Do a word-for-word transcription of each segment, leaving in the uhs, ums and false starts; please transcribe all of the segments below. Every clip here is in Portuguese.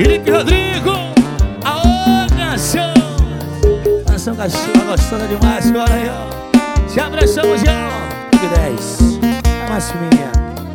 Felipe Rodrigo, a canção. Canção cachorra gostosa demais, agora aí, ó. Se abraçamos já, ó. dez, a Massiminha.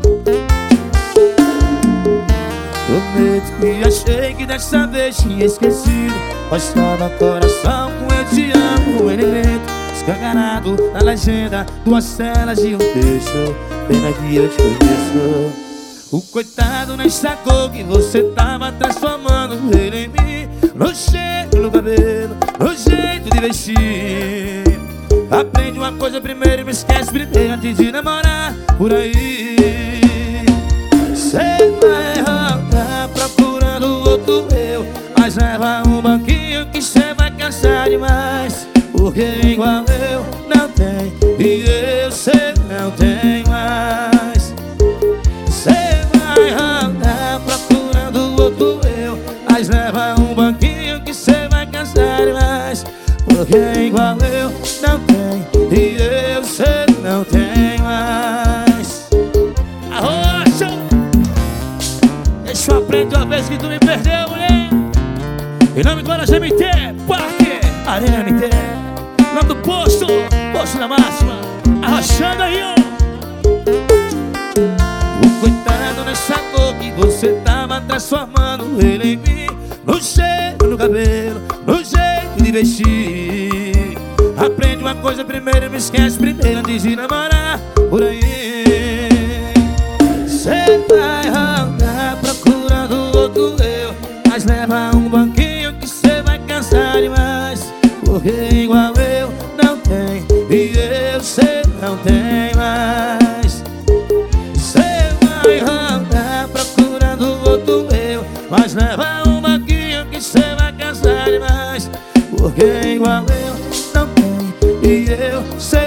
Prometo que achei que dessa vez tinha esquecido. Postava coração com eu te amo, o elemento escancarado na legenda, duas celas e um texto. Pena que eu te conheço. O coitado nem sacou que você tava transformando ele em mim. No cheiro, no cabelo, no jeito de vestir. Aprende uma coisa primeiro e me esquece primeiro antes de namorar por aí. Cê vai rodar procurando outro eu, mas leva um banquinho que cê vai cansar demais. Porque igual eu não tem e eu cê não tem mais. Cê vai rodar procurando outro eu, mas leva um banquinho que cê vai cansar demais. Porque igual eu não tem e eu cê não tem mais. Arrocha! Deixa eu aprender uma vez que tu me perdeu, mulher. Em nome do Aras M T, Parque Arena M T, nome do posto, posto da máxima. Arrochando aí, ó. O coitado não sacou que você tava transformando ele em mim. No cheiro, no cabelo, no jeito de vestir. Aprende uma coisa primeiro e me esquece primeiro antes de namorar por aí. Cê vai rodar procurando outro eu, mas leva um banquinho que cê vai cansar demais. Porque igual eu não tem e eu cê não tem mais. Cê vai rodar procurando outro eu, mas leva um banquinho que cê vai cansar demais. Porque igual eu não tem e eu cê